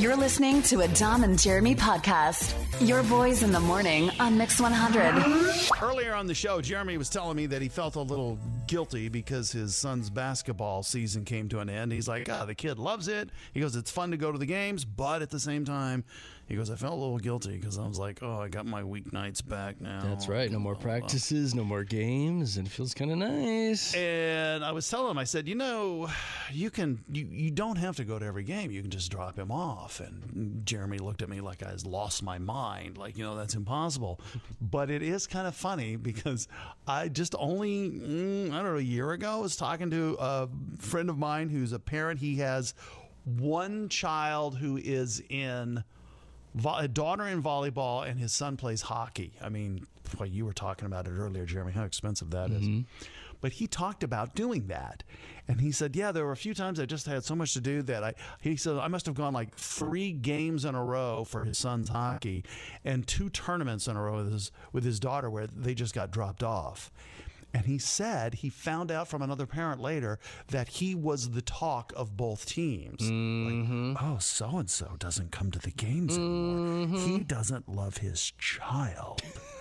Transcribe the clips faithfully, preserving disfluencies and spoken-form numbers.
You're listening to a Dom and Jeremy podcast. Your boys in the morning on Mix one hundred. Earlier on the show, Jeremy was telling me that he felt a little guilty because his son's basketball season came to an end. He's like, ah, the kid loves it. He goes, it's fun to go to the games, but at the same time, he goes, I felt a little guilty because I was like, oh, I got my weeknights back now. That's right. No more practices, no more games, and it feels kind of nice. And I was telling him, I said, you know, you can, you, you don't have to go to every game. You can just drop him off. And Jeremy looked at me like I lost my mind. Like, you know, that's impossible. But it is kind of funny because I just only, mm, I don't know, a year ago, I was talking to a friend of mine who's a parent. He has one child who is in a daughter in volleyball, and his son plays hockey. I mean, boy, you were talking about it earlier, Jeremy, how expensive that mm-hmm. is. But he talked about doing that. And he said, yeah, there were a few times I just had so much to do that I, he said, I must have gone like three games in a row for his son's hockey and two tournaments in a row with his, with his daughter where they just got dropped off. And he said he found out from another parent later that he was the talk of both teams. Mm-hmm. Like, oh, so-and-so doesn't come to the games anymore. Mm-hmm. He doesn't love his child.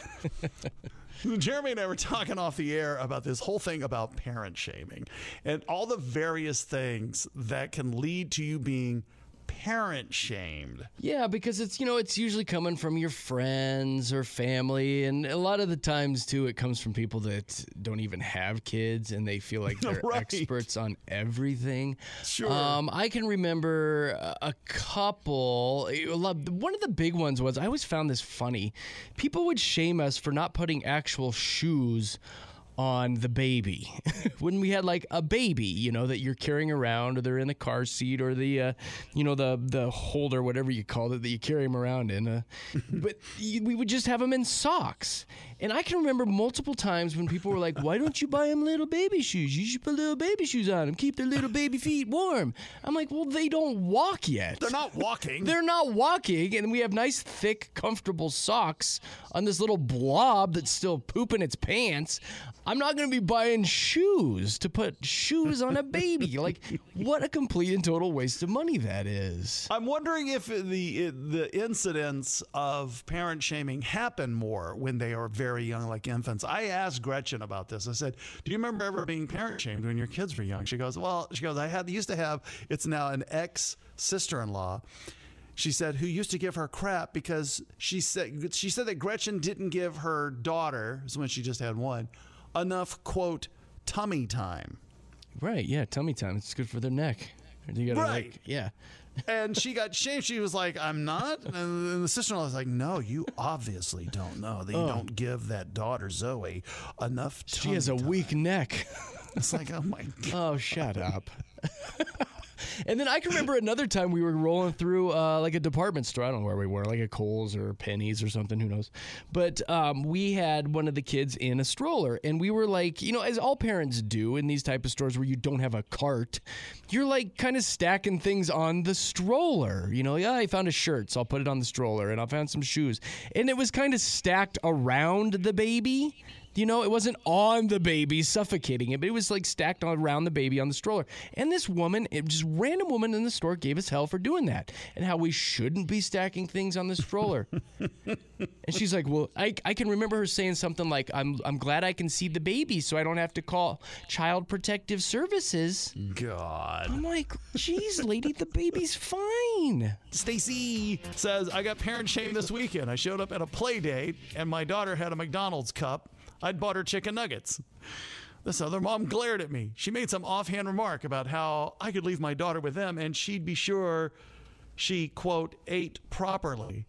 Jeremy and I were talking off the air about this whole thing about parent shaming and all the various things that can lead to you being parent shamed. Yeah, because it's, you know, it's usually coming from your friends or family, and a lot of the times too it comes from people that don't even have kids and they feel like they're right. experts on everything. Sure. Um, I can remember a couple, one of the big ones was, I always found this funny. People would shame us for not putting actual shoes on the baby. When we had like a baby, you know, that you're carrying around, or they're in the car seat, or the, uh, you know, the the holder, whatever you call it, that you carry them around in. Uh, but we would just have them in socks. And I can remember multiple times when people were like, why don't you buy them little baby shoes? You should put little baby shoes on them. Keep their little baby feet warm. I'm like, well, they don't walk yet. They're not walking. They're not walking. And we have nice, thick, comfortable socks on this little blob that's still pooping its pants. I'm not going to be buying shoes to put shoes on a baby. Like, what a complete and total waste of money that is. I'm wondering if the the incidents of parent shaming happen more when they are very young, like infants. I asked Gretchen about this. I said, do you remember ever being parent shamed when your kids were young? She goes, well, she goes, I had used to have, it's now an ex-sister-in-law. She said, who used to give her crap because she said she said that Gretchen didn't give her daughter, when she just had one, enough, quote, tummy time. Right, yeah, tummy time. It's good for their neck. You gotta, right. Like, yeah. And she got shamed. She was like, I'm not. And the sister-in-law was like, no, you obviously don't know that you oh. don't give that daughter, Zoe, enough tummy She has a time. weak neck. It's like, oh, my God. Oh, shut up. And then I can remember another time we were rolling through uh, like a department store. I don't know where we were, like a Kohl's or Penny's or something, who knows. But um, we had one of the kids in a stroller, and we were like, you know, as all parents do in these type of stores where you don't have a cart, you're like kind of stacking things on the stroller. You know, yeah, I found a shirt, so I'll put it on the stroller, and I found some shoes. And it was kind of stacked around the baby. You know, it wasn't on the baby, suffocating it, but it was like stacked around the baby on the stroller. And this woman, it just random woman in the store gave us hell for doing that and how we shouldn't be stacking things on the stroller. And she's like, well, I, I can remember her saying something like, I'm I'm glad I can see the baby so I don't have to call Child Protective Services. God. I'm like, geez, lady, the baby's fine. Stacy says, I got parent shamed this weekend. I showed up at a play date and my daughter had a McDonald's cup. I'd bought her chicken nuggets. This other mom glared at me. She made some offhand remark about how I could leave my daughter with them and she'd be sure she, quote, ate properly.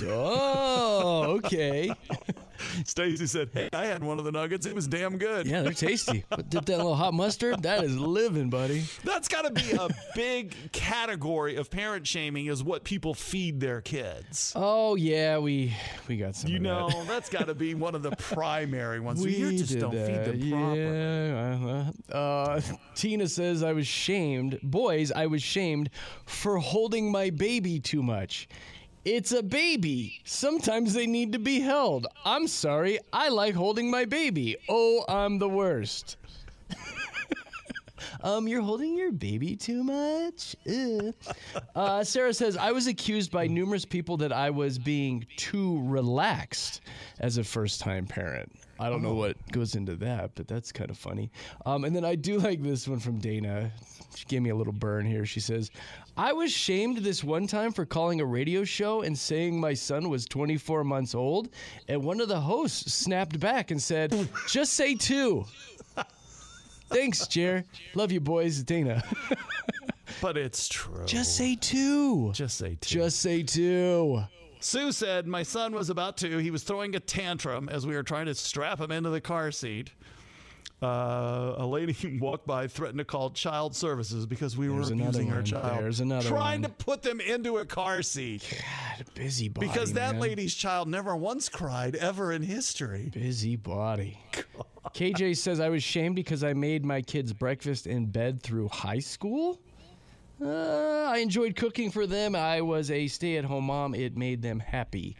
Oh, okay. Stacy said, hey, I had one of the nuggets. It was damn good. Yeah, they're tasty. But dip that little hot mustard. That is living, buddy. That's got to be a big category of parent shaming is what people feed their kids. Oh, yeah, we we got some You of know, that. that's got to be one of the primary ones. We you just did don't that. feed them properly. Yeah. Uh, uh, Tina says, I was shamed. Boys, I was shamed for holding my baby too much. It's a baby. Sometimes they need to be held. I'm sorry. I like holding my baby. Oh, I'm the worst. um, you're holding your baby too much? Ugh. Uh, Sarah says, I was accused by numerous people that I was being too relaxed as a first-time parent. I don't know what goes into that, but that's kind of funny. Um, and then I do like this one from Dana. She gave me a little burn here. She says, I was shamed this one time for calling a radio show and saying my son was twenty-four months old. And one of the hosts snapped back and said, just say two. Thanks, Jer. Love you, boys. Dana. But it's true. Just say two. Just say two. Just say two. Sue said, my son was about two. He was throwing a tantrum as we were trying to strap him into the car seat. Uh, a lady walked by, threatened to call child services because we There's were another abusing her one. child. There's another Trying one. to put them into a car seat. God, busy body, Because that man. lady's child never once cried ever in history. Busy body. God. K J says, I was shamed because I made my kids breakfast in bed through high school. Uh, I enjoyed cooking for them. I was a stay-at-home mom. It made them happy.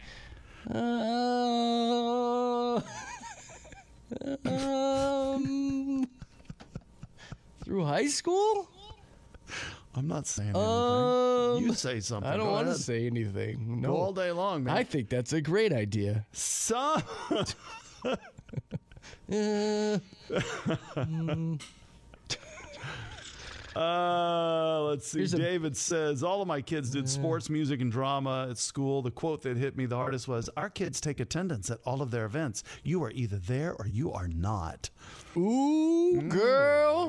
Uh, um, through high school? I'm not saying anything. Um, you say something. I don't Go want to ahead. say anything. No. Go all day long, man. I think that's a great idea. Some... Uh, Uh, let's see. Here's a- David says, all of my kids did sports, music, and drama at school. The quote that hit me the hardest was, our kids take attendance at all of their events. You are either there or you are not. Ooh, girl.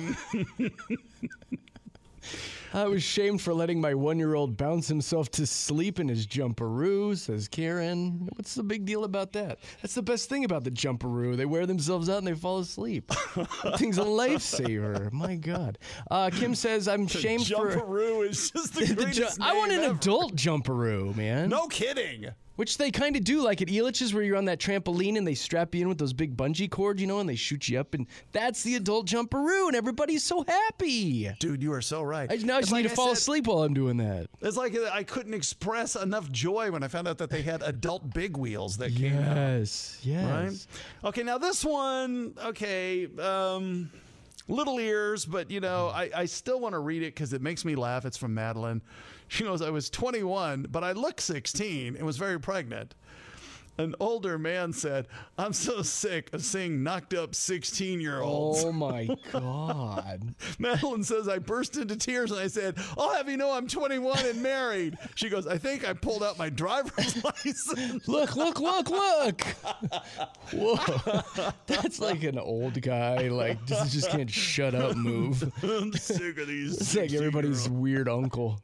I was shamed for letting my one-year-old bounce himself to sleep in his jumperoo, says Karen. What's the big deal about that? That's the best thing about the jumperoo. They wear themselves out and they fall asleep. That thing's a lifesaver. My God. Uh, Kim says, I'm shamed for... Jumperoo is just the the greatest ju- I want name an ever. adult jumperoo, man. No kidding. Which they kind of do, like at Elitch's, where you're on that trampoline and they strap you in with those big bungee cords, you know, and they shoot you up, and that's the adult jumperoo, and everybody's so happy. Dude, you are so right. I now I It's just like need to I fall said- asleep while I'm doing that. It's like I couldn't express enough joy when I found out that they had adult big wheels that came out. Yes, yes. Right? Okay, now this one, okay, um, little ears, but, you know, I, I still want to read it because it makes me laugh. It's from Madeline. She knows I was twenty-one, but I look sixteen and was very pregnant. An older man said, I'm so sick of seeing knocked up sixteen-year-olds. Oh, my God. Madeline says, I burst into tears and I said, I'll have you know I'm twenty-one and married. She goes, I think I pulled out my driver's license. Look, look, look, look. Whoa. That's like an old guy, like, just, just can't shut up move. I'm sick of these. It's like everybody's weird uncle.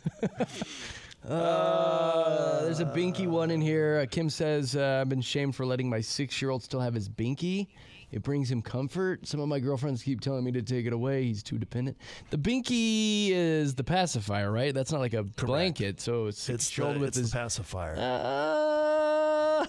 Uh, there's a binky one in here. Uh, Kim says, uh, I've been shamed for letting my six-year-old still have his binky. It brings him comfort. Some of my girlfriends keep telling me to take it away. He's too dependent. The binky is the pacifier, right? That's not like a blanket, so it's, It's the, controlled with it's his... the pacifier. Uh,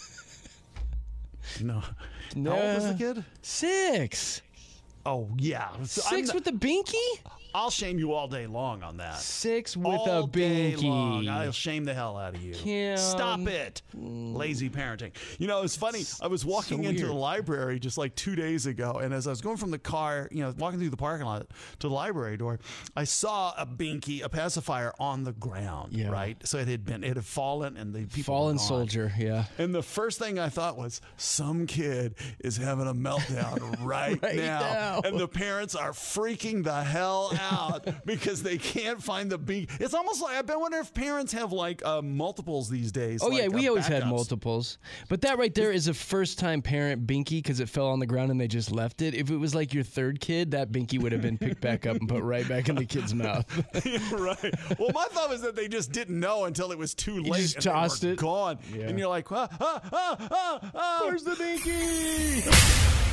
no. no. How old was the kid? Six. Oh, yeah. So I'm Six not- with the binky? I'll shame you all day long on that. Six with all a day binky. long. I'll shame the hell out of you. Kim. Stop it. Lazy parenting. You know, it's funny. I was walking So into weird. the library just like two days ago, and as I was going from the car, you know, walking through the parking lot to the library door, I saw a binky, a pacifier on the ground, Yeah. right? So it had been, it had fallen, and the people Fallen were gone. soldier, yeah. And the first thing I thought was, some kid is having a meltdown right, Right now. now. And the parents are freaking the hell out because they can't find the beak. It's almost like, I've been wondering if parents have like uh, multiples these days. Oh, yeah, like, we uh, always had backups. multiples. But that right there is a first-time parent binky because it fell on the ground and they just left it. If it was like your third kid, that binky would have been picked back up and put right back in the kid's mouth. Yeah, right. Well, my thought was that they just didn't know until it was too late. just and they tossed were it. gone. Yeah. And you're like, ah, ah, ah, ah, ah. Where's the binky?